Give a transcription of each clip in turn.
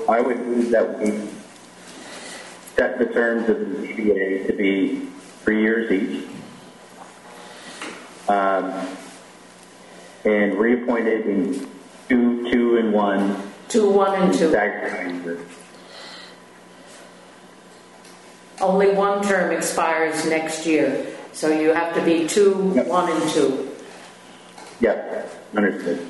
I would move that we set the terms of the ZBA to be 3 years each, and reappointed in 2, 2, and 1. 2, 1, and 2. Only one term expires next year, so you have to be 2, Yep. 1, and 2. Yep, understood.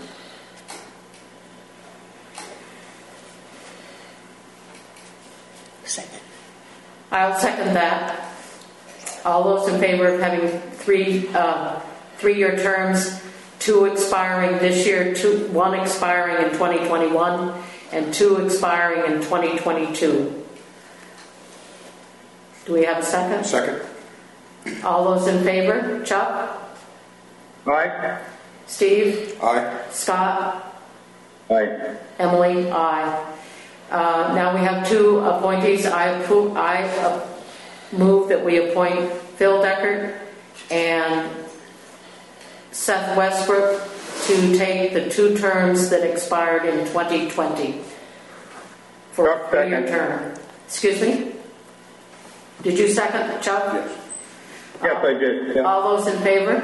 Second. I'll second that. All those in favor of having 3-year terms, 2 expiring this year, 1 expiring in 2021, and 2 expiring in 2022. Do we have a second? Second. All those in favor? Chuck? Aye. Steve? Aye. Scott? Aye. Emily? Aye. Now we have 2 appointees. I move that we appoint Phil Deckard and Seth Westbrook to take the 2 terms that expired in 2020 for a 3-year term. Excuse me? Did you second, Chuck? Yes. Yes, I did. Yeah. All those in favor?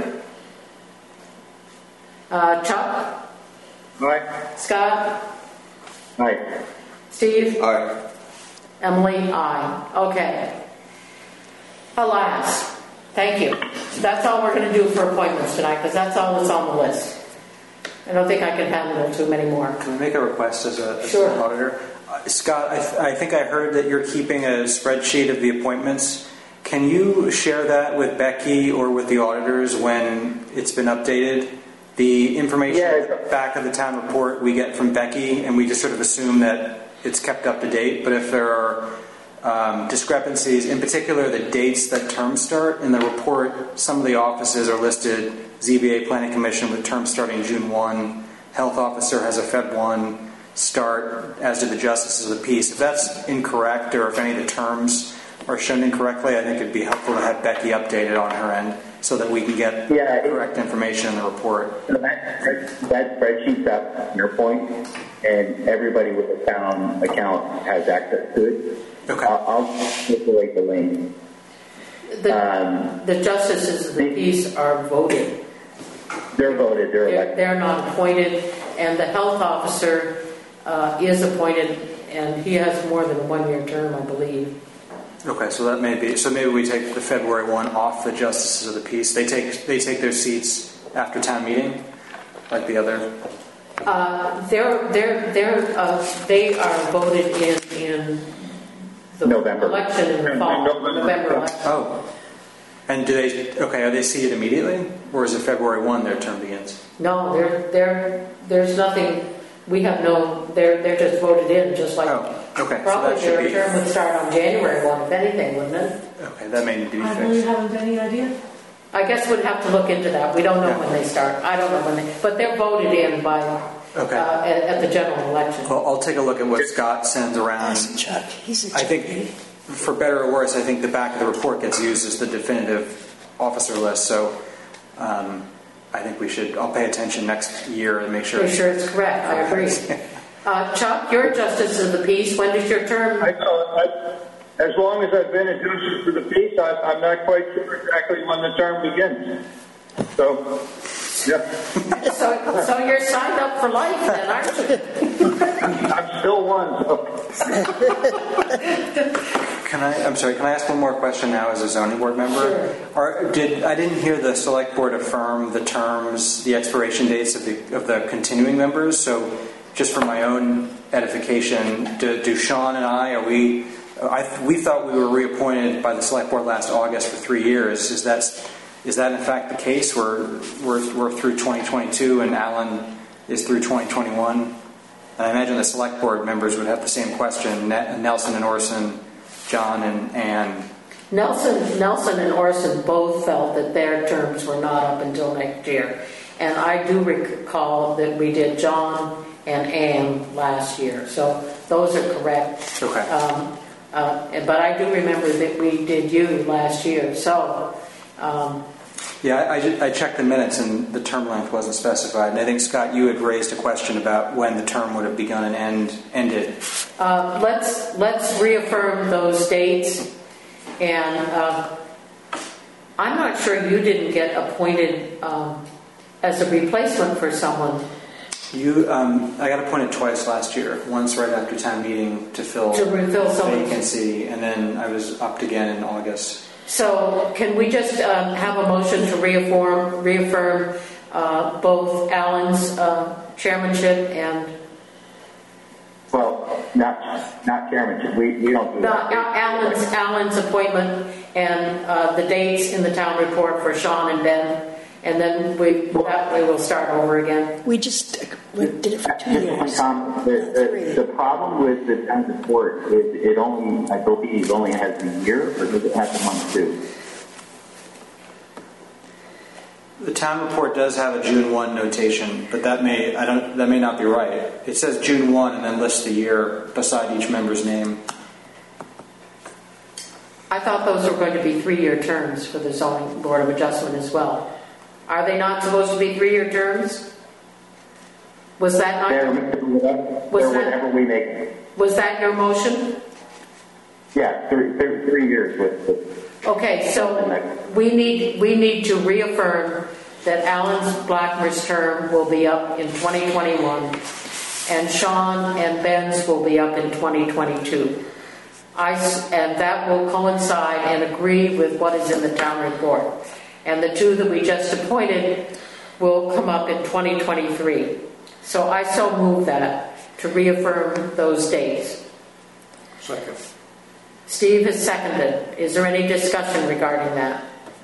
Chuck? Aye. Scott? Aye. Steve? Aye. Emily? Aye. Okay. Alas. Thank you. That's all we're going to do for appointments tonight, because that's all that's on the list. I don't think I can handle too many more. Can I make a request as Sure. an auditor? Scott, I think I heard that you're keeping a spreadsheet of the appointments. Can you share that with Becky or with the auditors when it's been updated? The information at the back of the town report we get from Becky, and we just sort of assume that it's kept up to date. But if there are discrepancies, in particular the dates that terms start in the report, some of the offices are listed: ZBA Planning Commission with terms starting June 1, Health Officer has a Feb 1 start, as do the Justices of the Peace. If that's incorrect, or if any of the terms are shown incorrectly, I think it'd be helpful to have Becky updated on her end so that we can get correct information in the report. So that spreadsheet's up, your point, and everybody with a town account has access to it. Okay. I'll circulate the link. The Justices of the Peace are voted. They're voted, they're elected. They're not appointed, and the Health Officer is appointed, and he has more than a 1-year term, I believe. Okay, so that may be. So maybe we take the February 1 off the Justices of the Peace. They take their seats after town meeting, like the other. They are voted in the November election in the fall. November election. Oh, and do they? Okay, are they seated immediately, or is it February 1 their term begins? No, there's nothing. We have no. They're just voted in, just like. Oh, okay. Probably So that their term would start on January 1, if anything, wouldn't it? Okay, that may need to be I really fixed. haven't any idea. I guess we'd have to look into that. We don't know when they start. I don't know when they. But they're voted in by. Okay. At the general election. Well, I'll take a look at what Scott sends around. That's Chuck. He's a I think, for better or worse, I think the back of the report gets used as the definitive officer list. So I think we should. I'll pay attention next year and make sure. Make sure it's correct. I agree. Chuck, you're Justice of the Peace. When does your term? As long as I've been a Justice for the Peace, I'm not quite sure exactly when the term begins. So, yeah. So you're signed up for life then, aren't you? I'm still one. So. Can I ask one more question now as a zoning board member? Sure. I didn't hear the select board affirm the terms, the expiration dates of the continuing members. So, just for my own edification, do Sean and we thought we were reappointed by the select board last August for 3 years. Is that in fact the case? We're through 2022 and Alan is through 2021. And I imagine the select board members would have the same question. Nelson and Orson, John and Ann. Nelson and Orson both felt that their terms were not up until next year. And I do recall that we did John and Ann last year. So those are correct. Okay. But I do remember that we did you last year. So Yeah, I checked the minutes and the term length wasn't specified. And I think, Scott, you had raised a question about when the term would have begun and ended. Let's reaffirm those dates. And I'm not sure you didn't get appointed as a replacement for someone. I got appointed twice last year. Once right after town meeting to fill vacancy, and then I was upped again in August. So can we just have a motion to reaffirm both Alan's chairmanship and... Well, not chairmanship. We don't do that. Alan's appointment and the dates in the town report for Sean and Ben. And then that way we'll start over again. We did it for 2 years. The problem with the town report is it only, I believe, only has a year, or does it have a month too? The town report does have a June 1 notation, but that may not be right. It says June 1 and then lists the year beside each member's name. I thought those were going to be 3-year terms for the zoning board of adjustment as well. Are they not supposed to be 3-year terms? Was that not? Whatever we make. Was that your motion? Yeah, 3 years with. Okay, so we need to reaffirm that Alan's Blackmer's term will be up in 2021, and Sean and Ben's will be up in 2022. And that will coincide and agree with what is in the town report. And the two that we just appointed will come up in 2023. So I so move that to reaffirm those dates. Second. Steve has seconded. Is there any discussion regarding that?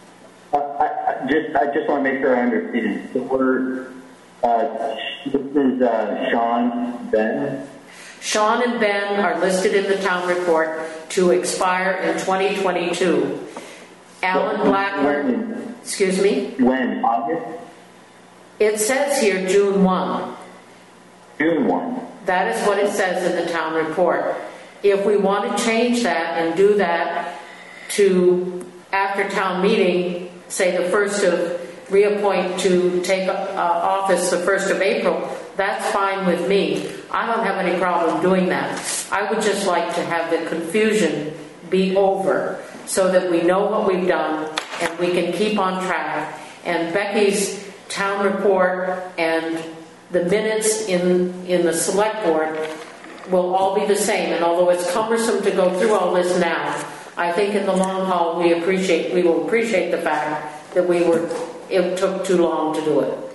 I just want to make sure I understand. So this is Sean, Ben? Sean and Ben are listed in the town report to expire in 2022. Alan Blackmer, excuse me? When? August? It says here June 1. June 1. That is what it says in the town report. If we want to change that and do that to after town meeting, say the first of reappoint to take office the 1st of April, that's fine with me. I don't have any problem doing that. I would just like to have the confusion be over so that we know what we've done and we can keep on track. And Becky's town report and the minutes in the select board will all be the same. And although it's cumbersome to go through all this now, I think in the long haul we will appreciate the fact that it took too long to do it.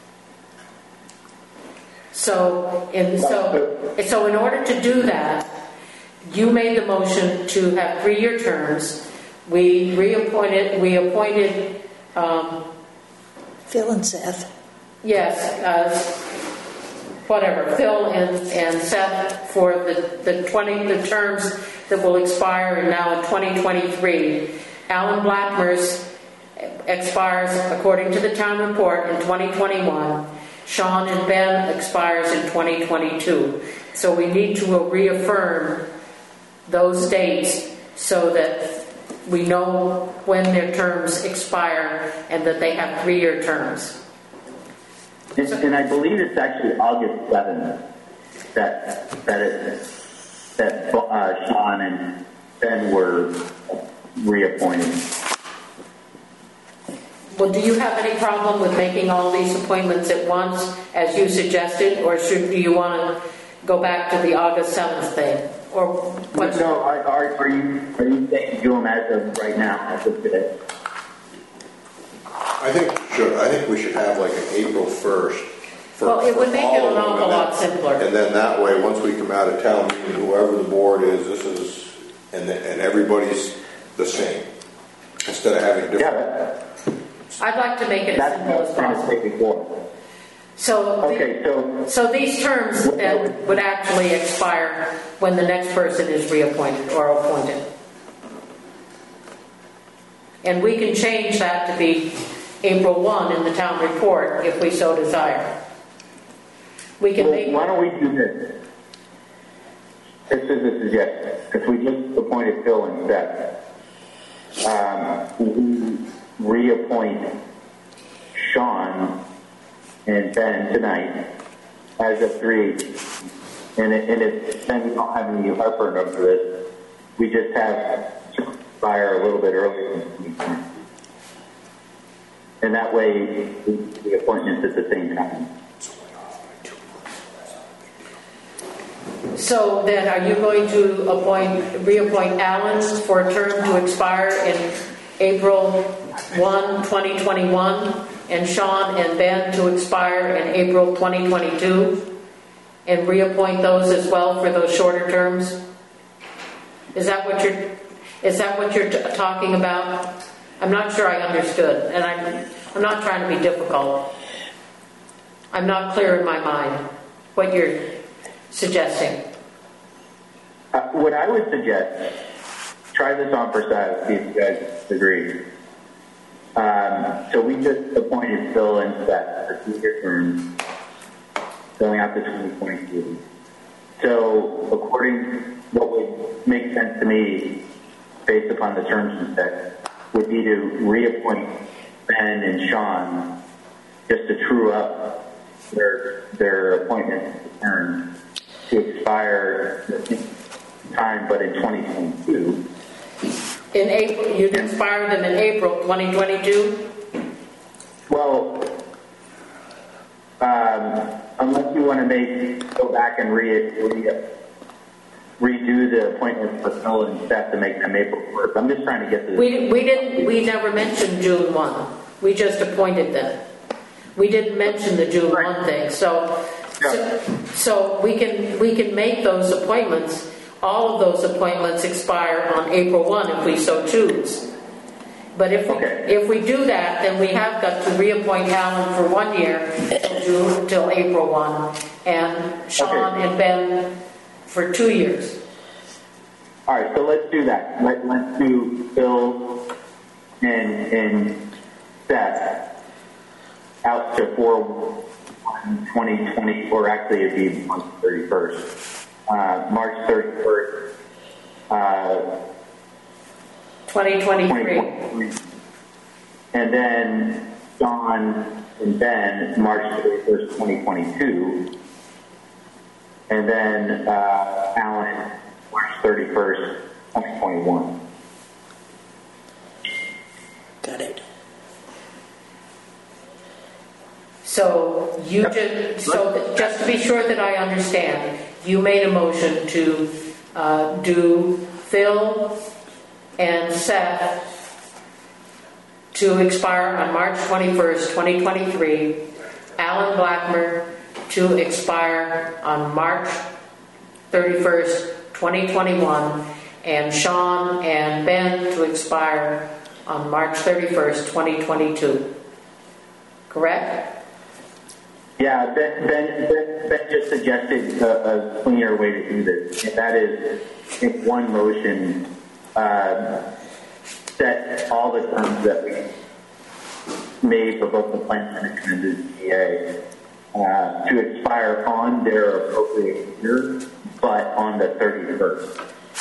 So in order to do that, you made the motion to have 3-year terms. We appointed Phil and Seth. Yes, whatever, Phil and Seth for the terms that will expire now in 2023. Alan Blackmer's expires according to the town report in 2021. Sean and Ben expires in 2022. So we need to reaffirm those dates so that we know when their terms expire and that they have 3-year terms. And I believe it's actually August 7th that Sean and Ben were reappointed. Well, do you have any problem with making all these appointments at once, as you suggested, or do you want to go back to the August 7th thing? Or what? No, are you saying do them as of right now, as of today? I think we should have like an April 1st. Well, it would make it an awful lot simpler. And then that way, once we come out of town meeting, whoever the board is, and everybody's the same. Instead of having different... Yeah, I'd like to make it as simple as possible. So these terms then would actually expire when the next person is reappointed or appointed. And we can change that to be April 1 in the town report if we so desire. We can make... Why don't we do this? This is a suggestion. If we just appointed Phil and Seth, we reappoint Sean and Ben tonight as of 3/8. And if then we don't have any heartburn over this, we just have to expire a little bit earlier. And that way, the appointments at the same time. So then are you going to reappoint Alan for a term to expire in April 1, 2021, and Sean and Ben to expire in April 2022? And reappoint those as well for those shorter terms? Is that what you're talking about? I'm not sure I understood, and I'm not trying to be difficult. I'm not clear in my mind what you're suggesting. What I would suggest, try this on for size, see if you guys agree. So we just appointed Phil and Seth for 2-year terms going out to 2022. So according to what would make sense to me, based upon the terms and specs, would be to reappoint Ben and Sean just to true up their appointment term to expire time, but in 2022. In April, you'd expire them in April 2022? Well, unless you want to go back and redo the appointments for Phil and Seth to make them April 1st. I'm just trying to get this. We never mentioned June 1. We just appointed them. We didn't mention the June 1 thing. So we can make those appointments. All of those appointments expire on April 1 if we so choose. But if we do that, then we have got to reappoint Alan for 1 year till April 1, and Sean and Ben for 2 years. All right, so let's do that. Let's do Phil and Seth out to 4/1/2020, or actually it'd be March 31st. March 31st. 2023. And then Sean and Ben, March 31st, 2022. And then Alan, March 31st, 2021. Got it. So just to be sure that I understand, you made a motion to do Phil and Seth to expire on March 21st, 2023, Alan Blackmer to expire on March 31st, 2021, and Sean and Ben to expire on March 31st, 2022. Correct? Yeah, Ben just suggested a cleaner way to do this, and that is in one motion set all the terms that we made for both the plan commission and the DA to expire on their appropriate year, but on the 31st.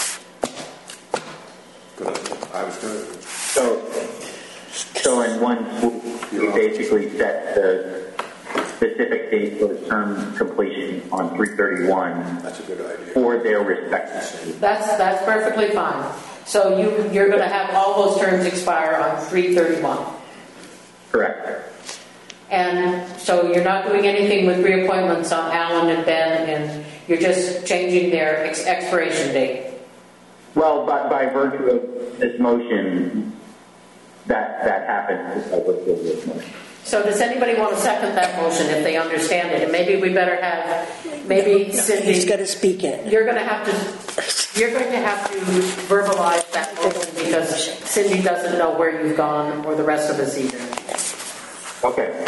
I was good. So in one swoop, we basically set the specific date for the term completion on 3/31. That's a good idea. For their respective. That's perfectly fine. So you're going to have all those terms expire on 3/31. Correct. And so you're not doing anything with reappointments on Alan and Ben, and you're just changing their expiration date. Well, by virtue of this motion, that happened by virtue of this motion. So does anybody want to second that motion if they understand it? And maybe we better have, Cindy. He's got to speak in. You're going to have to verbalize that motion because Cindy doesn't know where you've gone, or the rest of us either. Okay.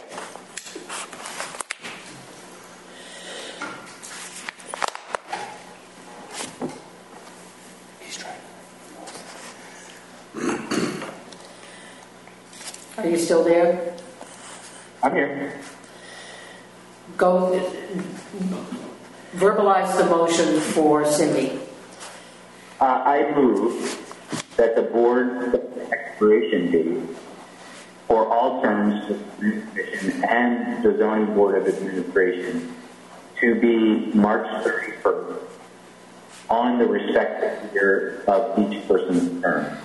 Are you still there? I'm here. Go verbalize the motion for Cindy. I move that the board set the expiration date for all terms of the Commission and the Zoning Board of Administration to be March 31st on the respective year of each person's term.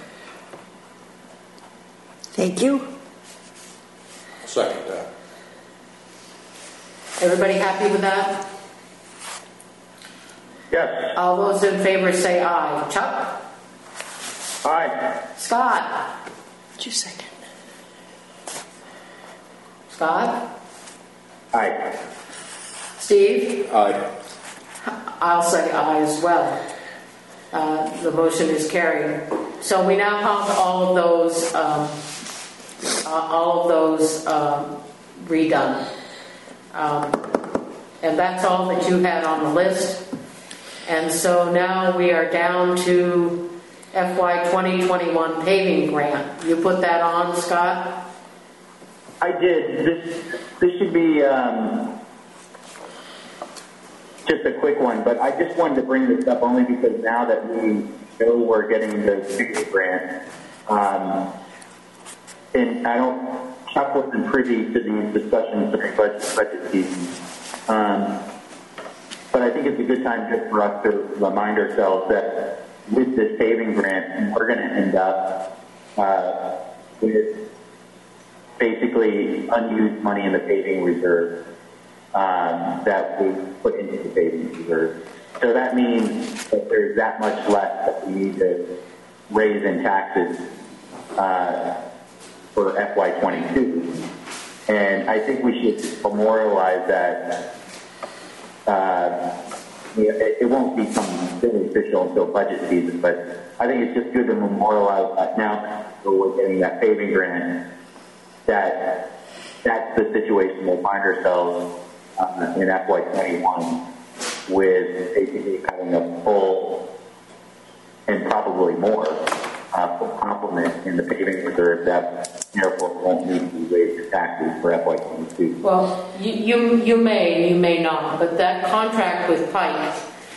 Thank you. Second that. Everybody happy with that? Yes. All those in favor say aye. Chuck? Aye. Scott? Just a second. Scott? Aye. Steve? Aye. I'll say aye as well. The motion is carried. So we now have all of those redone. And that's all that you had on the list. And so now we are down to FY 2021 paving grant. You put that on, Scott? I did. This should be just a quick one, but I just wanted to bring this up only because now that we know we're getting the paving grant, and I don't, Chuck wasn't privy to these discussions during budget season, but I think it's a good time just for us to remind ourselves that with this paving grant, we're going to end up with basically unused money in the paving reserve that we put into the paving reserve. So that means that there's that much less that we need to raise in taxes for FY22. And I think we should memorialize that. It won't become really official until budget season, but I think it's just good to memorialize that now that we're getting that paving grant, that's the situation we'll find ourselves in FY21 with basically having a full and probably more full complement in the paving reserve that therefore won't need to raise your taxes for FY22. Well, you may not, but that contract with Pike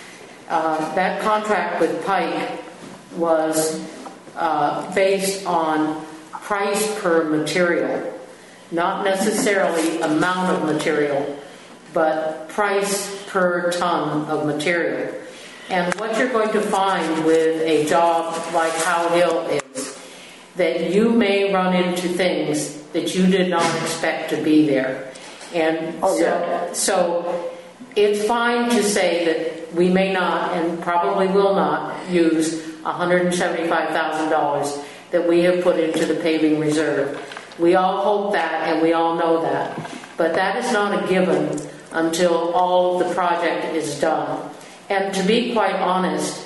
was based on price per material, not necessarily amount of material, but price per ton of material. And what you're going to find with a job like Howe Hill is that you may run into things that you did not expect to be there. And so it's fine to say that we may not and probably will not use $175,000 that we have put into the paving reserve. We all hope that and we all know that. But that is not a given until all of the project is done. And to be quite honest,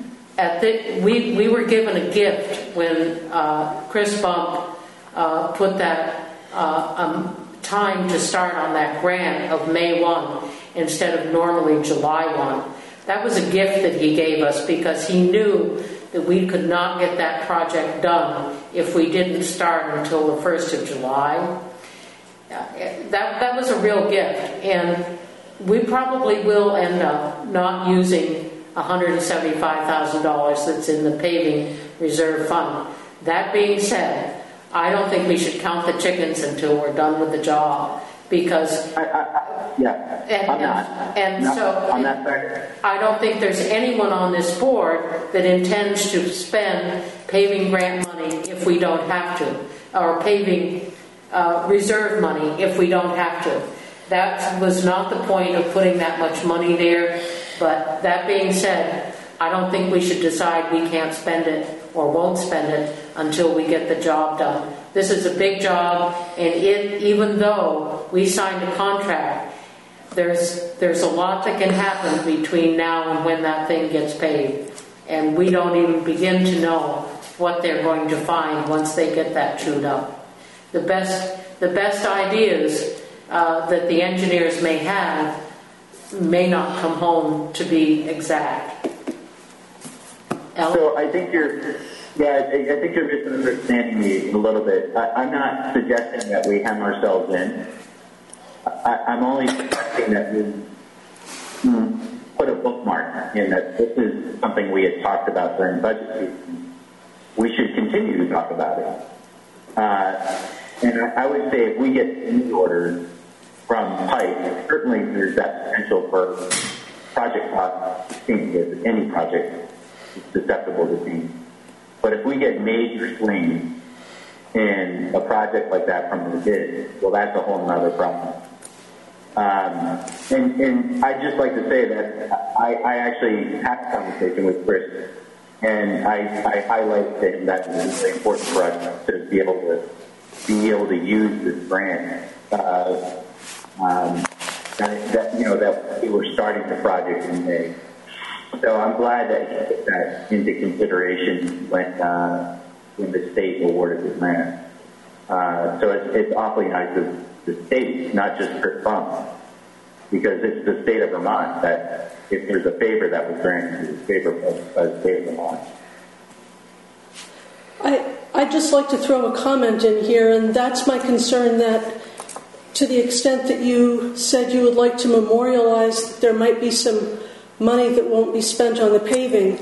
we were given a gift when Chris Bump put that time to start on that grant of May 1 instead of normally July 1. That was a gift that he gave us because he knew that we could not get that project done if we didn't start until the 1st of July. That was a real gift, and we probably will end up not using $175,000 that's in the paving reserve fund. That being said, I don't think we should count the chickens until we're done with the job, because I'm not. I don't think there's anyone on this board that intends to spend paving grant money if we don't have to, or paving reserve money if we don't have to. That was not the point of putting that much money there. But that being said, I don't think we should decide we can't spend it or won't spend it until we get the job done. This is a big job, and even though we signed a contract, there's a lot that can happen between now and when that thing gets paid. And we don't even begin to know what they're going to find once they get that chewed up. The best ideas that the engineers may have may not come home to be exact. Ellen? So I think you're misunderstanding me a little bit. I'm not suggesting that we hem ourselves in. I'm only suggesting that we put a bookmark in that this is something we had talked about during budget season. We should continue to talk about it. And I would say if we get new orders from Pike, certainly there's that potential for project costs changes. Any project is susceptible to change. But if we get major swings in a project like that from the bid, well, that's a whole nother problem. And I'd just like to say that I actually had a conversation with Chris, and I highlight to him that it's really important for us to be able to use this grant. That we were starting the project in May. So I'm glad that he took that into consideration when the state awarded the grant. So it's awfully nice of the state, not just Chris Bump, because it's the state of Vermont that if there's a favor that was granted, it's favorable by the state of Vermont. I'd just like to throw a comment in here, and that's my concern that to the extent that you said you would like to memorialize that there might be some money that won't be spent on the paving,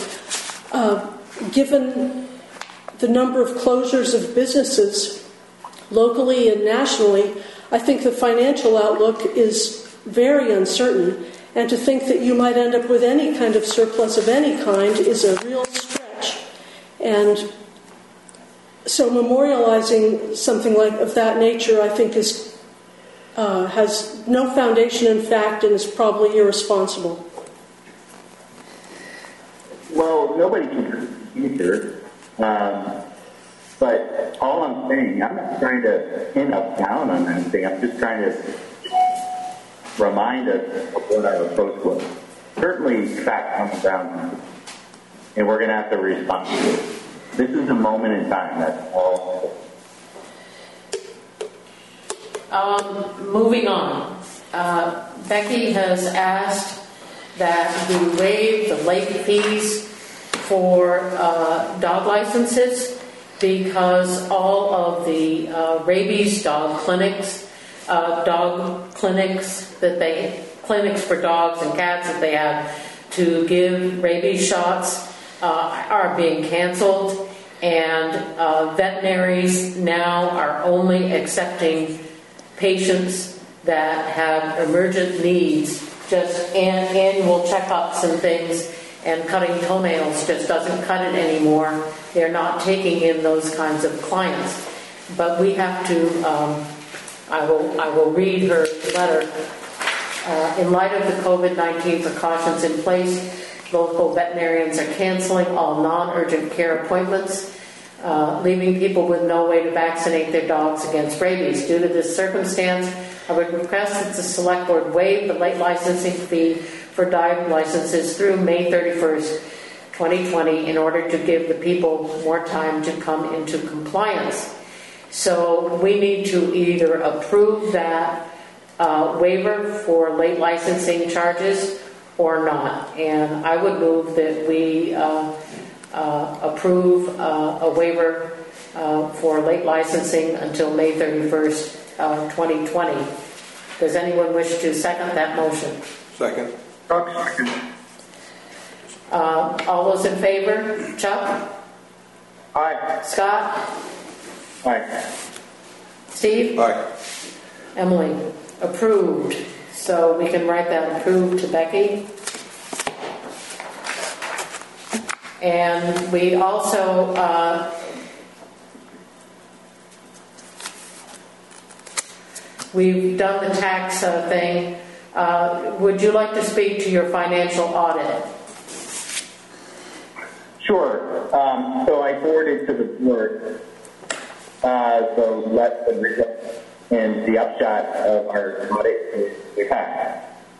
given the number of closures of businesses locally and nationally, I think the financial outlook is very uncertain, and to think that you might end up with any kind of surplus of any kind is a real stretch. And so memorializing something like of that nature, I think, has no foundation in fact and is probably irresponsible. Well, nobody can either. But all I'm saying, I'm not trying to pin us down on anything. I'm just trying to remind us of what our approach was. Certainly, facts on the ground, and we're going to have to respond to it. This is a moment in time. That's all. Moving on. Becky has asked that we waive the late fees for dog licenses because all of the rabies dog clinics clinics for dogs and cats that they have to give rabies shots are being canceled, and veterinaries now are only accepting patients that have emergent needs, just annual checkups and things, and cutting toenails just doesn't cut it anymore. They're not taking in those kinds of clients. But we have to, I will read her letter. In light of the COVID-19 precautions in place, local veterinarians are canceling all non-urgent care appointments, leaving people with no way to vaccinate their dogs against rabies. Due to this circumstance, I would request that the Select Board waive the late licensing fee for dog licenses through May 31st, 2020, in order to give the people more time to come into compliance. So we need to either approve that waiver for late licensing charges or not. And I would move that we approve a waiver for late licensing until May 31st, 2020. Does anyone wish to second that motion? Second. All those in favor? Chuck? Aye. Scott? Aye. Steve? Aye. Emily? Approved. So we can write that approved to Becky. And we also we've done the tax thing. Would you like to speak to your financial audit? Sure. So I forwarded to the board the results and the upshot of our audit we had.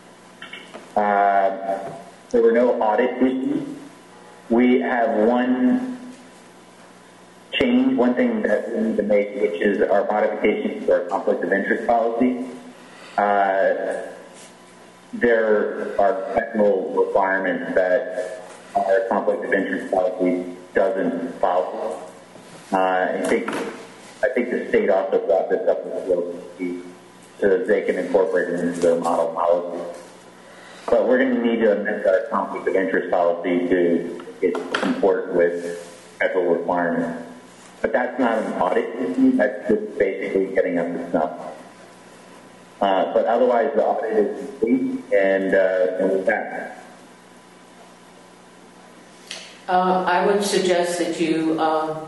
There were no audit issues. We have one change, one thing that we need to make, which is our modifications to our conflict of interest policy. There are technical requirements that our conflict of interest policy doesn't follow. I think the state also brought this up with the OCC so that they can incorporate it into their model policy. But we're going to need to amend our conflict of interest policy to comport with federal requirements. But that's not an audit issue, that's just basically getting up to snuff. But otherwise, the audit is complete, and with that. I would suggest that you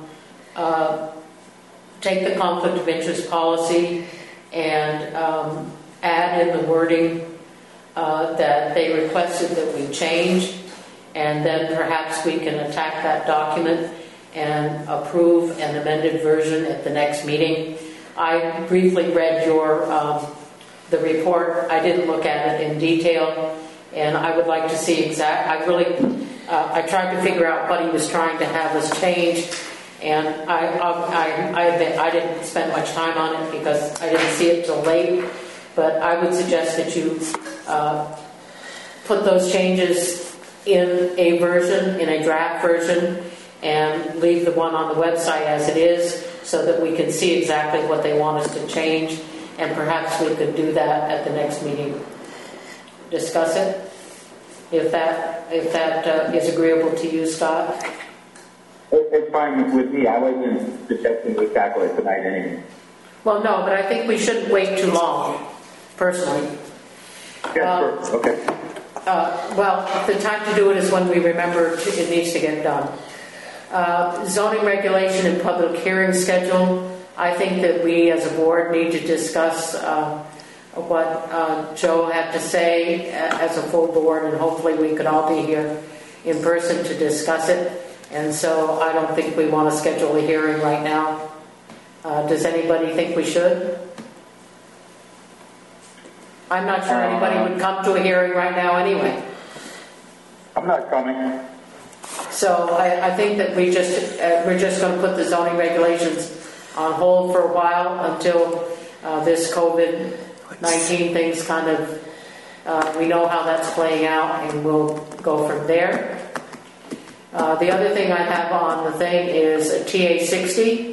take the conflict of interest policy and add in the wording that they requested that we change, and then perhaps we can attack that document and approve an amended version at the next meeting. I briefly read your the report. I didn't look at it in detail, and I would like to see I tried to figure out what he was trying to have us change, and I admit I didn't spend much time on it because I didn't see it till late. But I would suggest that you put those changes in a version, in a draft version, and leave the one on the website as it is, so that we can see exactly what they want us to change, and perhaps we could do that at the next meeting. Discuss it, if that is agreeable to you, Scott. It's fine with me. I wasn't suggesting we tackle it tonight anyway. Well, no, but I think we shouldn't wait too long, personally. Yeah, sure. Okay. Well, the time to do it is when we remember it needs to get done. Zoning regulation and public hearing schedule. I think that we as a board need to discuss what Joe had to say as a full board, and hopefully we could all be here in person to discuss it. And so I don't think we want to schedule a hearing right now. Does anybody think we should? I'm not sure anybody would come to a hearing right now anyway. I'm not coming. So I think that we're just going to put the zoning regulations on hold for a while until this COVID-19 thing's kind of, we know how that's playing out, and we'll go from there. The other thing I have on the thing is a TA60.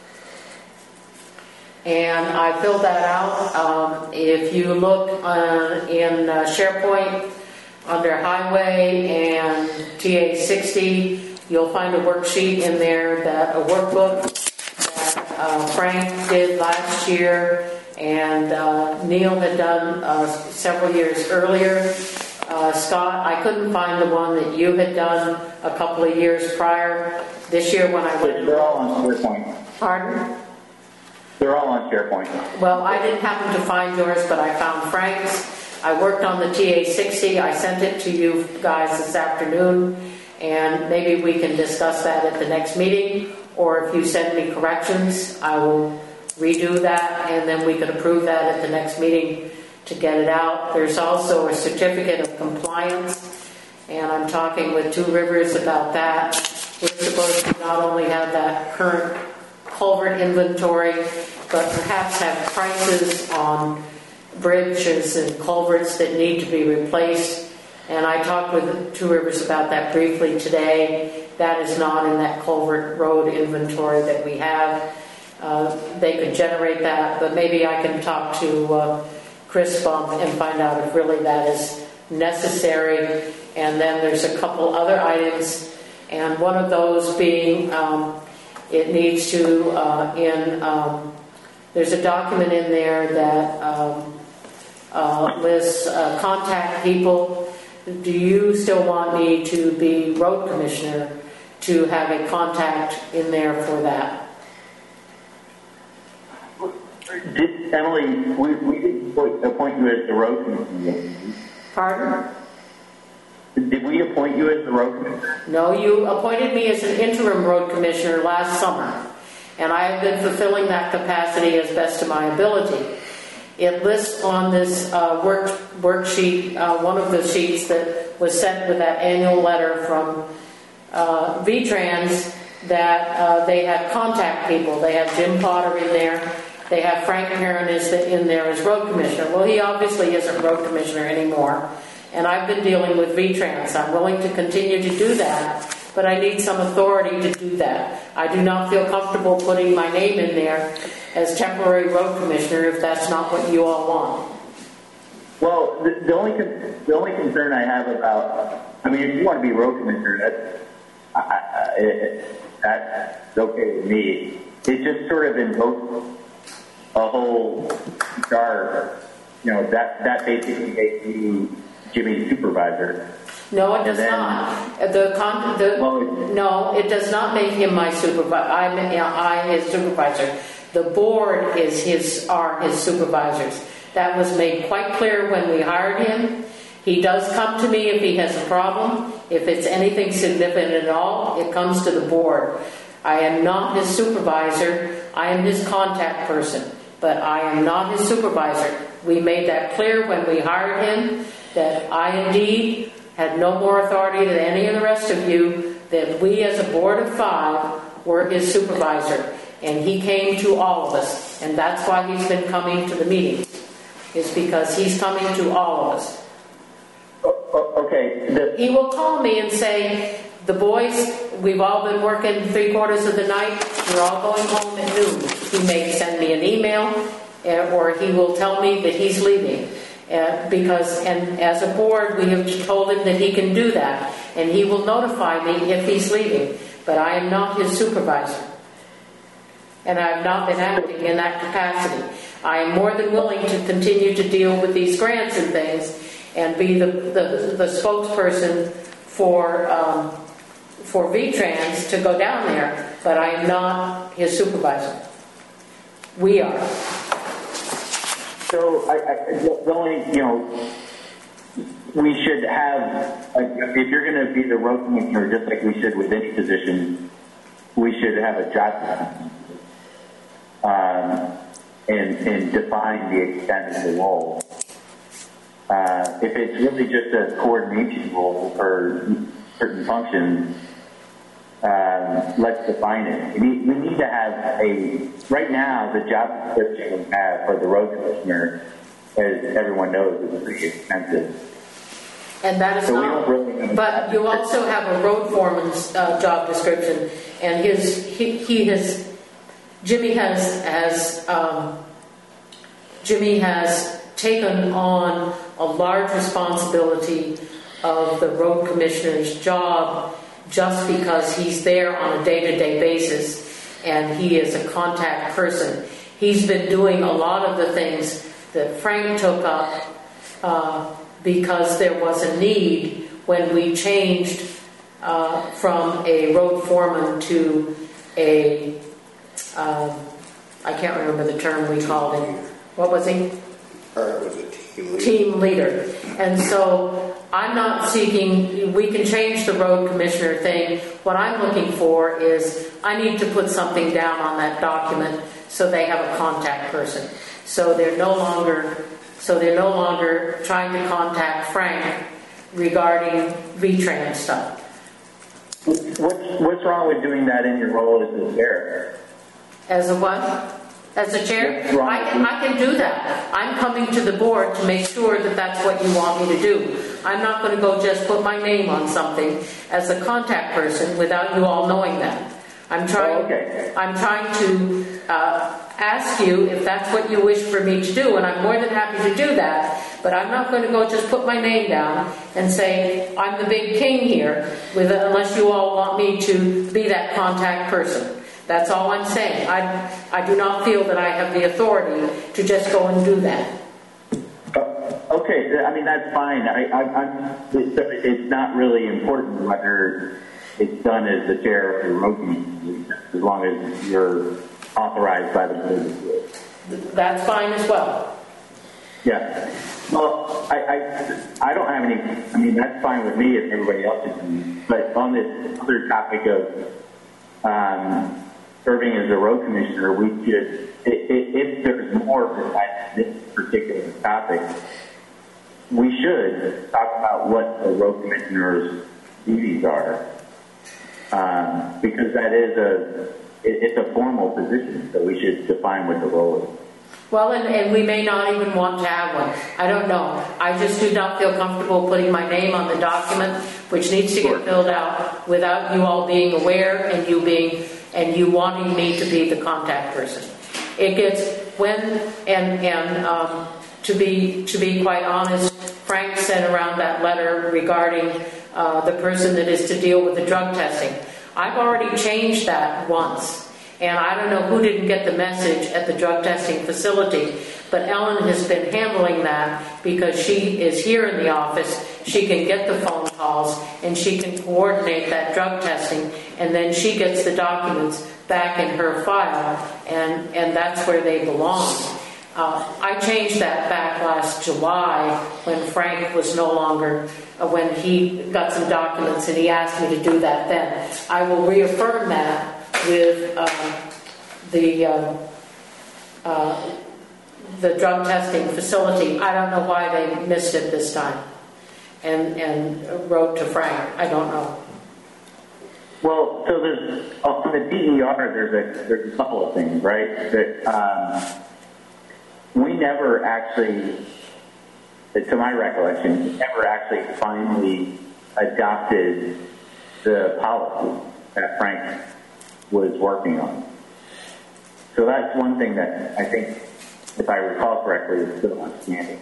And I filled that out. If you look in SharePoint under Highway and TA60, you'll find a worksheet in there, a workbook that Frank did last year and Neil had done several years earlier. Scott, I couldn't find the one that you had done a couple of years prior. This year when I went... They're all on SharePoint. Pardon? They're all on SharePoint. Well, I didn't happen to find yours, but I found Frank's. I worked on the TA60. I sent it to you guys this afternoon, and maybe we can discuss that at the next meeting, or if you send me corrections, I will redo that, and then we can approve that at the next meeting to get it out. There's also a certificate of compliance, and I'm talking with Two Rivers about that. We're supposed to not only have that current culvert inventory, but perhaps have prices on bridges and culverts that need to be replaced. And I talked with Two Rivers about that briefly today. That is not in that culvert road inventory that we have. They could generate that, but maybe I can talk to Chris Bump and find out if really that is necessary. And then there's a couple other items, and one of those being it needs to, there's a document in there that lists contact people. Do you still want me to be road commissioner to have a contact in there for that? Emily, we didn't appoint you as the road commissioner. Pardon? Did we appoint you as the road commissioner? No, you appointed me as an interim road commissioner last summer, and I have been fulfilling that capacity as best of my ability. It lists on this worksheet, one of the sheets that was sent with that annual letter from VTrans, that they have contact people. They have Jim Potter in there. They have Frank Perrin in there as road commissioner. Well, he obviously isn't road commissioner anymore. And I've been dealing with VTrans. I'm willing to continue to do that, but I need some authority to do that. I do not feel comfortable putting my name in there as temporary road commissioner if that's not what you all want. Well, the only concern I have about, I mean, if you want to be road commissioner, that's okay with me. It just sort of invokes a whole jar, that basically makes you Jimmy's supervisor. No, it does not. No, it does not make him my supervisor. I'm his supervisor. The board are his supervisors. That was made quite clear when we hired him. He does come to me if he has a problem. If it's anything significant at all, it comes to the board. I am not his supervisor. I am his contact person, but I am not his supervisor. We made that clear when we hired him, that I indeed had no more authority than any of the rest of you, that we as a board of 5 were his supervisor. And he came to all of us. And that's why he's been coming to the meetings. It's because he's coming to all of us. Okay. He will call me and say, the boys, we've all been working 3/4 of the night. We're all going home at noon. He may send me an email, or he will tell me that he's leaving. And as a board, we have told him that he can do that, and he will notify me if he's leaving. But I am not his supervisor, and I have not been acting in that capacity. I am more than willing to continue to deal with these grants and things, and be the spokesperson for VTrans to go down there. But I am not his supervisor. We are. So, the only, we should have, if you're going to be the road commissioner, just like we should with any position, we should have a job and define the extent of the role. If it's really just a coordination role for certain functions, let's define it. We need to have right now, the job description we have for the road commissioner, as everyone knows, is pretty expensive. And that is so not, really but you also have a road foreman's job description, and Jimmy has taken on a large responsibility of the road commissioner's job just because he's there on a day-to-day basis and he is a contact person. He's been doing a lot of the things that Frank took up because there was a need when we changed from a road foreman to a I can't remember the term we called him. What was he? It was a team leader. Team leader. And so I'm not seeking, we can change the road commissioner thing. What I'm looking for is I need to put something down on that document so they have a contact person. So they're no longer trying to contact Frank regarding VTrans stuff. What's wrong with doing that in your role as the chair? As a what? As a chair? I can do that. I'm coming to the board to make sure that that's what you want me to do. I'm not going to go just put my name on something as a contact person without you all knowing that. I'm trying to ask you if that's what you wish for me to do, and I'm more than happy to do that, but I'm not going to go just put my name down and say I'm the big king here unless you all want me to be that contact person. That's all I'm saying. I do not feel that I have the authority to just go and do that. Okay, I mean, that's fine. It's not really important whether it's done as the chair of the road committee, as long as you're authorized by the board. That's fine as well. Yeah. Well, I don't have any, I mean, that's fine with me if everybody else is. But on this other topic of serving as a road commissioner, we should, if there's more besides this particular topic, we should talk about what the road commissioner's duties are, because that is it's a formal position, so we should define what the role is. Well, and we may not even want to have one. I don't know. I just do not feel comfortable putting my name on the document, which needs to get filled out without you all being aware and you wanting me to be the contact person. It gets to be quite honest, Frank sent around that letter regarding the person that is to deal with the drug testing. I've already changed that once, and I don't know who didn't get the message at the drug testing facility, but Ellen has been handling that because she is here in the office. She can get the phone calls and she can coordinate that drug testing, and then she gets the documents back in her file, and that's where they belong. I changed that back last July when Frank was no longer, when he got some documents and he asked me to do that then. I will reaffirm that with the drug testing facility. I don't know why they missed it this time and wrote to Frank. I don't know. Well, so there's on the DER, there's a couple of things, right? That we never actually, to my recollection, we never actually finally adopted the policy that Frank was working on. So that's one thing that I think, if I recall correctly, is still outstanding.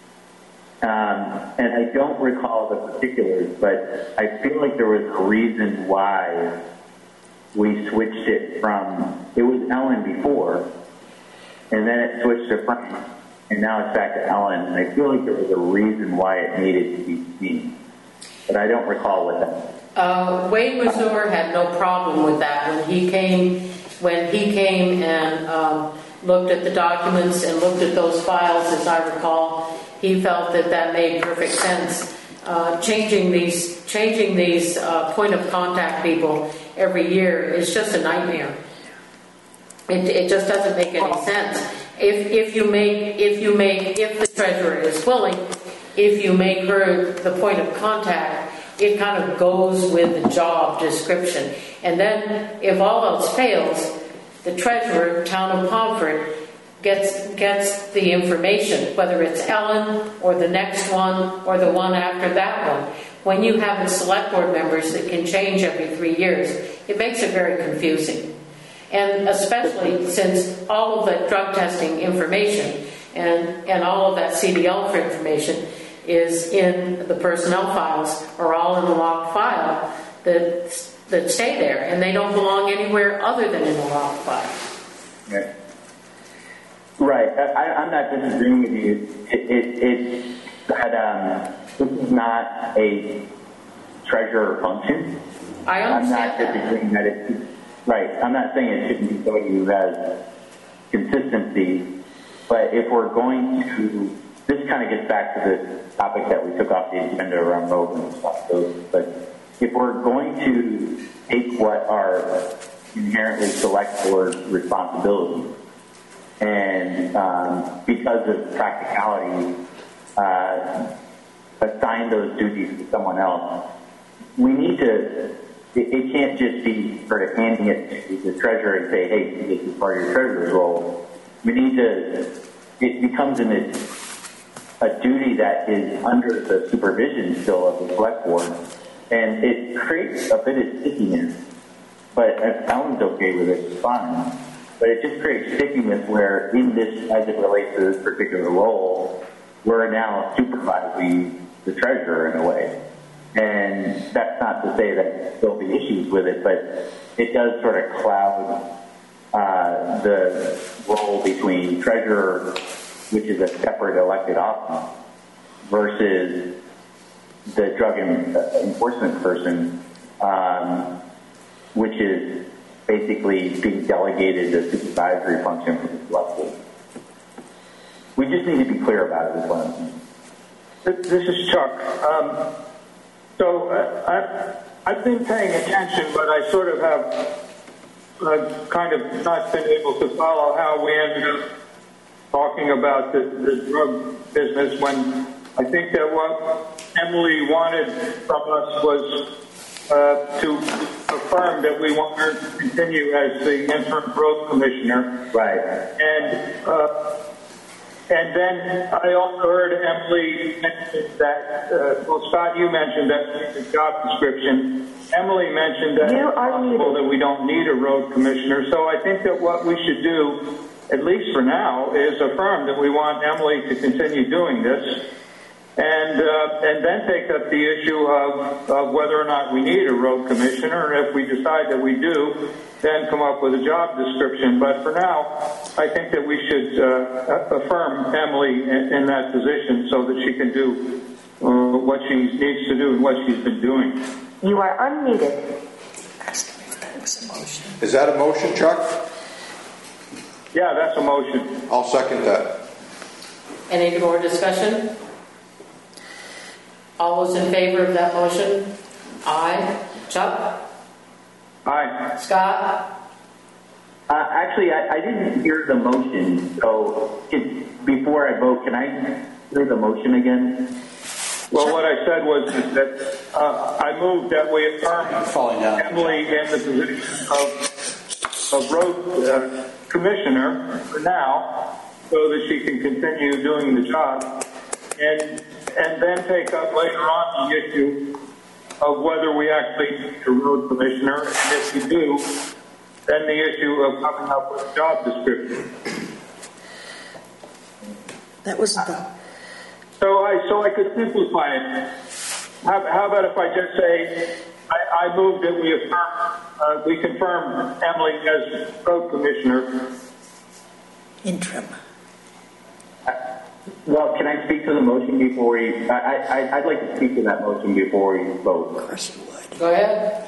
And I don't recall the particulars, but I feel like there was a reason why we switched it from, it was Ellen before, and then it switched to Frank, and now it's back to Ellen, and I feel like there was a reason why it needed to be seen, but I don't recall what that was. Wade Mazur had no problem with that when he came and looked at the documents and looked at those files, as I recall. He felt that made perfect sense. Changing these point of contact people every year is just a nightmare. It just doesn't make any sense. If the treasurer is willing, if you make her the point of contact, it kind of goes with the job description. And then, if all else fails, the treasurer, Town of Pomfret, gets the information, whether it's Ellen or the next one or the one after that one. When you have the select board members that can change every 3 years, it makes it very confusing. And especially since all of the drug testing information and all of that CDL for information is in the personnel files, or all in the locked file that stay there, and they don't belong anywhere other than in the locked file. Right. Right. I'm not disagreeing with you. This is not a treasurer function. I understand I'm not disagreeing that it's right. I'm not saying it shouldn't be somebody who has consistency, but if we're going to, this kind of gets back to the topic that we took off the agenda around road and stuff. But if we're going to take what are inherently select board responsibilities and because of practicality, assign those duties to someone else, we need to, it can't just be sort of handing it to the treasurer and say, hey, this is part of your treasurer's role. We need to, it becomes a duty that is under the supervision still of the select board, and it creates a bit of stickiness, but if Ellen's okay with it, it's fine. But it just creates stickiness where in this, as it relates to this particular role, we're now supervising the treasurer in a way. And that's not to say that there'll be issues with it, but it does sort of cloud the role between treasurer, which is a separate elected office, versus the drug enforcement person, which is basically being delegated the supervisory function for the select board. We just need to be clear about it as well. This is Chuck. I've been paying attention, but I sort of have kind of not been able to follow how we ended up talking about the drug business when I think that what Emily wanted from us was to affirm that we want her to continue as the interim growth commissioner. Right. And then I also heard Emily mention that, Scott, you mentioned that in the job description. Emily mentioned that it's possible that we don't need a road commissioner. So I think that what we should do, at least for now, is affirm that we want Emily to continue doing this. and then take up the issue of whether or not we need a road commissioner. And if we decide that we do, then come up with a job description. But for now, I think that we should affirm Emily in that position so that she can do what she needs to do and what she's been doing. You are unmuted. Is that a motion, Chuck? Yeah, that's a motion. I'll second that. Any more discussion? All those in favor of that motion? Aye. Chuck? Aye. Scott? Actually, I didn't hear the motion, so before I vote, can I hear the motion again? Well, what I said was that I moved that we affirm Falling down. Emily in the position of road commissioner for now, so that she can continue doing the job, and then take up later on the issue of whether we actually need a road commissioner, and if we do, then the issue of coming up with a job description. That was the. So I could simplify it. How about if I just say, I move that we confirm Emily as road commissioner. Interim. Well, can I speak to the motion before we? I'd like to speak to that motion before we vote. Of course you would. Go ahead.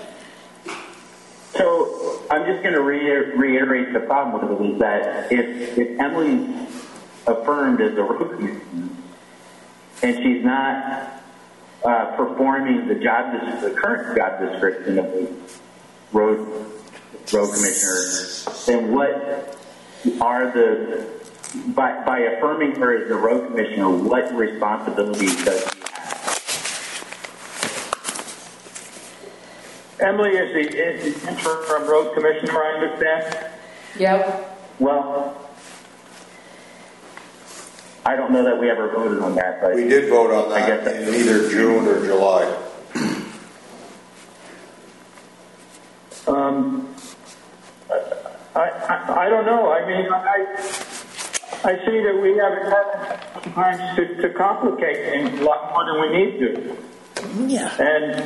So I'm just going to reiterate the problem with it is that if Emily's affirmed as a road commissioner and she's not performing the current job description of the road commissioner, then what are by affirming her as the road commissioner, what responsibilities does she have? Emily is the interim road commissioner, I understand. Yep. Well, I don't know that we ever voted on that, but We did vote on I that guess in either June or July. I don't know. I mean, I see that we have sometimes to complicate things a lot more than we need to. Yeah.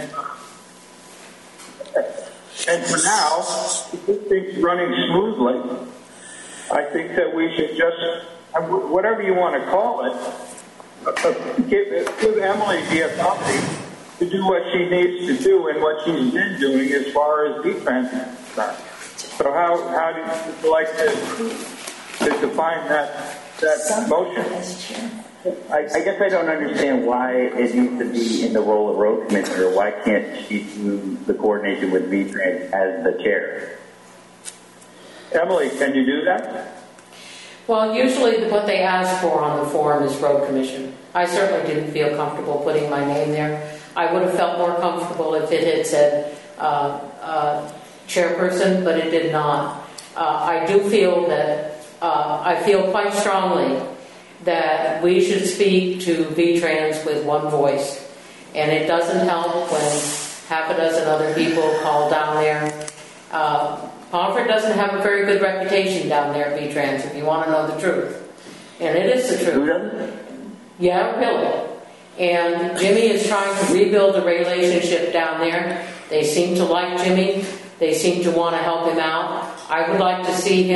And for now, if things running smoothly, I think that we should just, whatever you want to call it, give Emily the authority to do what she needs to do and what she's been doing as far as V-Trans is concerned. So how do you like to define that motion? I guess I don't understand why it needs to be in the role of road commissioner. Why can't she do the coordination with V-Trans as the chair? Emily, can you do that? Well, usually what they ask for on the form is road commission. I certainly didn't feel comfortable putting my name there. I would have felt more comfortable if it had said chairperson, but it did not. I do feel that, I feel quite strongly that we should speak to V-Trans with one voice. And it doesn't help when half a dozen other people call down there. Pomfret doesn't have a very good reputation down there at V-Trans, if you want to know the truth. And it is the Who truth. doesn't? Yeah, really. And Jimmy is trying to rebuild a relationship down there. They seem to like Jimmy. They seem to want to help him out. I would like to see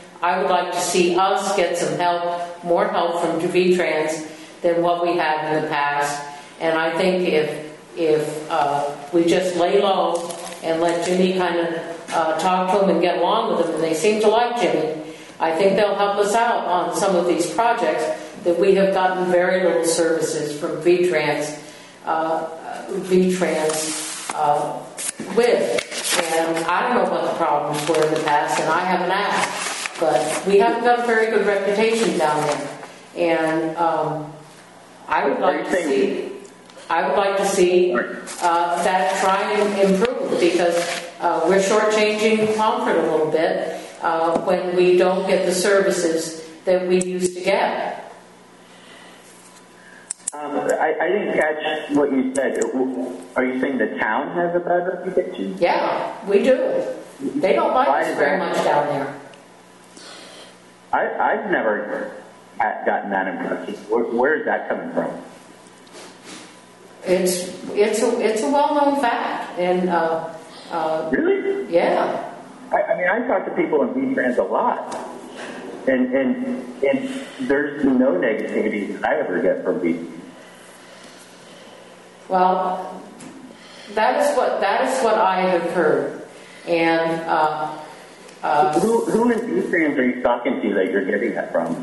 us get some help, more help from V-Trans than what we had in the past. And I think if we just lay low and let Jimmy kind of talk to him and get along with him, and they seem to like Jimmy, I think they'll help us out on some of these projects that we have gotten very little services from V-Trans with. And I don't know what the problems were in the past, and I haven't asked, but we haven't got a very good reputation down there. And I would like to see that try and improve, because we're shortchanging Pomfret a little bit when we don't get the services that we used to get. I didn't catch what you said. Are you saying the town has a bad reputation? Yeah, we do. They don't like us very much down there. I've never gotten that impression. Where is that coming from? It's a well-known fact, and Really? yeah. I mean, I talk to people in V-Trans a lot, and there's no negativity that I ever get from V. Well, that is what I have heard, and Who in V-Trans are you talking to that you're getting that from?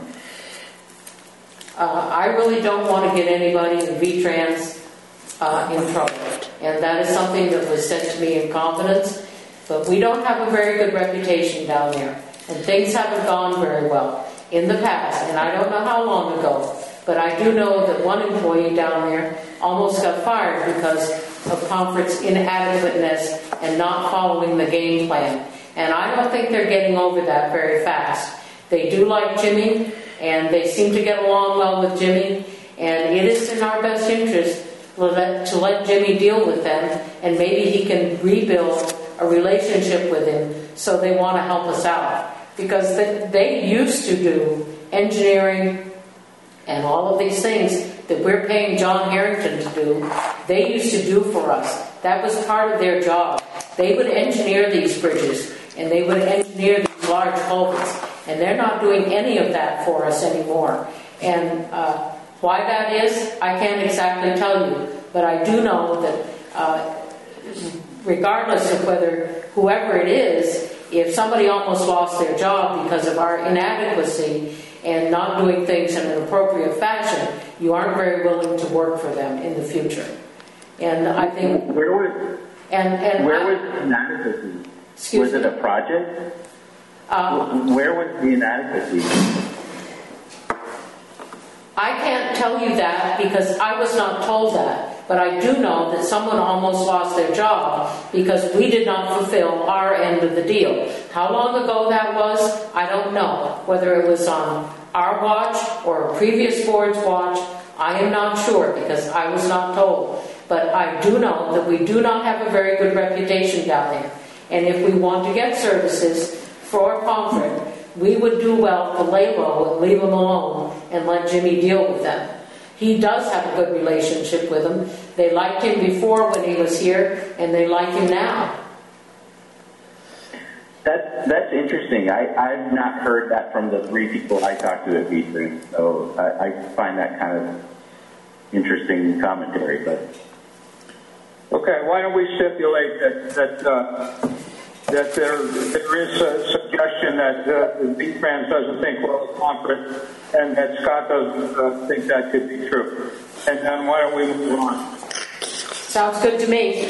I really don't want to get anybody in V-Trans in trouble, and that is something that was said to me in confidence. But we don't have a very good reputation down there, and things haven't gone very well in the past, and I don't know how long ago, but I do know that one employee down there almost got fired because of conference inadequateness and not following the game plan. And I don't think they're getting over that very fast. They do like Jimmy, and they seem to get along well with Jimmy, and it is in our best interest to let Jimmy deal with them, and maybe he can rebuild a relationship with him, so they want to help us out. Because they used to do engineering and all of these things that we're paying John Harrington to do, they used to do for us. That was part of their job. They would engineer these bridges, and they would engineer these large culverts, and they're not doing any of that for us anymore. And why that is, I can't exactly tell you, but I do know that regardless of whoever it is, if somebody almost lost their job because of our inadequacy and not doing things in an appropriate fashion, you aren't very willing to work for them in the future. And I think... Where was the inadequacy? Was it a project? Where was the inadequacy? I can't tell you that because I was not told that. But I do know that someone almost lost their job because we did not fulfill our end of the deal. How long ago that was, I don't know. Whether it was on our watch or a previous board's watch, I am not sure because I was not told. But I do know that we do not have a very good reputation down there. And if we want to get services for Pomfret, we would do well to lay low and leave them alone and let Jimmy deal with them. He does have a good relationship with them. They liked him before when he was here, and they like him now. That's interesting. I've not heard that from the three people I talked to at V-Trans, so I find that kind of interesting commentary. But Okay, why don't we stipulate that there is a suggestion that V-Trans doesn't think well of Pomfret, and that Scott doesn't think that could be true. And then why don't we move on? Sounds good to me.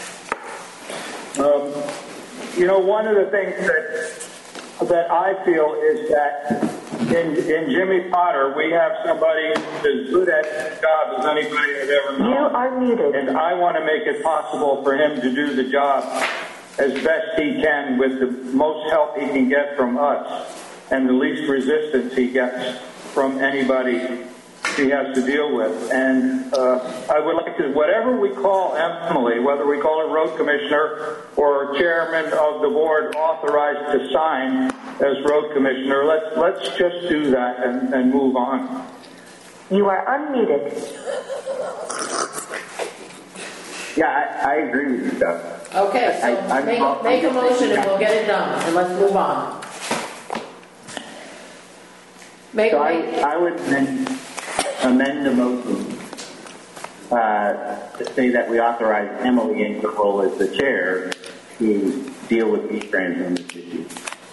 One of the things that I feel is that in Jimmy Potter, we have somebody who's as good at his job as anybody I've ever known. You are muted. And I want to make it possible for him to do the job as best he can with the most help he can get from us and the least resistance he gets from anybody he has to deal with. And I would like to, whatever we call Emily, whether we call her road commissioner or chairman of the board authorized to sign as road commissioner, let's just do that and move on. You are unmuted. yeah, I agree with you, Chuck. Okay, so make a motion and we'll get it done, and let's move on. I would amend the motion to say that we authorize Emily in her role as the chair to deal with V-Trans on this issue.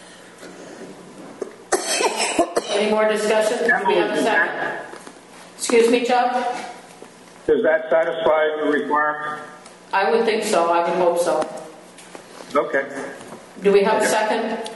Any more discussion? Do we have a second? Excuse me, Chuck? Does that satisfy the requirement? I would think so. I would hope so. Okay. Do we have a second?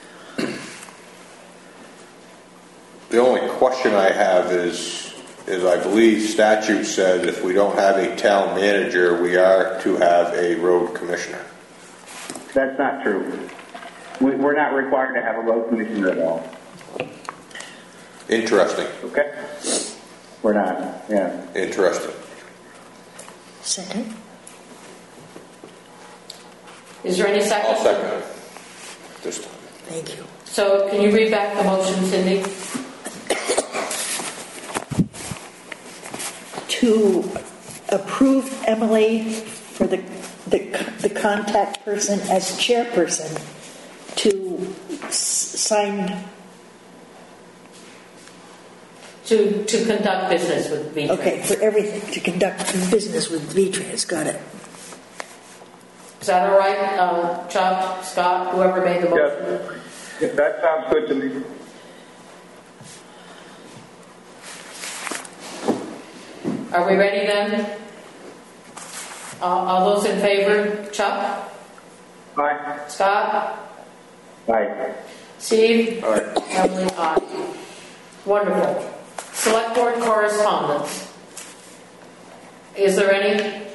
The only question I have is I believe statute says if we don't have a town manager, we are to have a road commissioner. That's not true. We're not required to have a road commissioner at all. Interesting. Okay. We're not, yeah. Interesting. Second. Is there any second? I'll second it this time. Thank you. So can you read back the motion, Cindy? To approved Emily for the contact person as chairperson to sign. To conduct business with V-Trans. Okay, for everything, to conduct business with V-Trans, got it. Is that all right, Chuck, Scott, whoever made the motion? Yes, that sounds good to me. Are we ready then? All those in favor? Chuck? Aye. Scott? Aye. Steve? Aye. Emily? Aye. Wonderful. Select board correspondence. Is there any?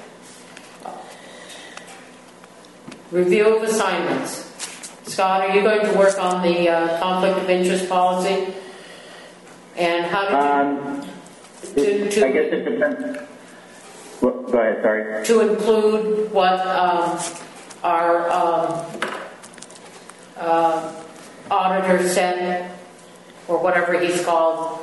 Review of assignments. Scott, are you going to work on the conflict of interest policy? And how did you... I guess it depends. Well, go ahead, sorry. To include what our auditor said, or whatever he's called,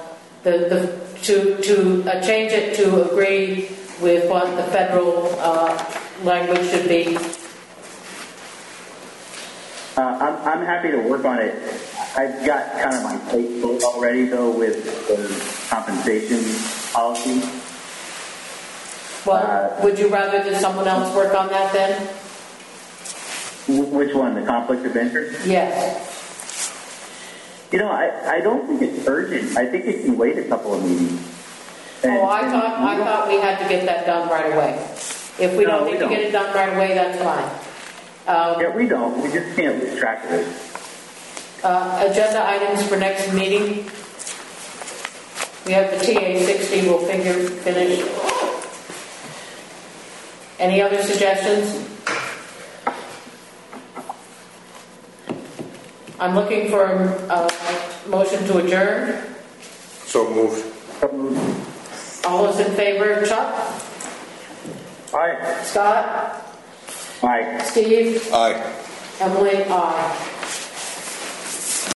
to change it to agree with what the federal language should be. I'm happy to work on it. I've got kind of my plate full already, though, with the compensation policy. Well, would you rather that someone else work on that then? Which one? The conflict of interest? Yes. You know, I don't think it's urgent. I think it can wait a couple of meetings. I thought we had to get that done right away. If we don't need to get it done right away, that's fine. Yeah, we don't. We just can't lose track of it. Agenda items for next meeting. We have the TA60. We'll finish. Any other suggestions? I'm looking for a motion to adjourn. So moved. All those in favor, Chuck? Aye. Scott? Aye. Steve? Aye. Emily? Aye.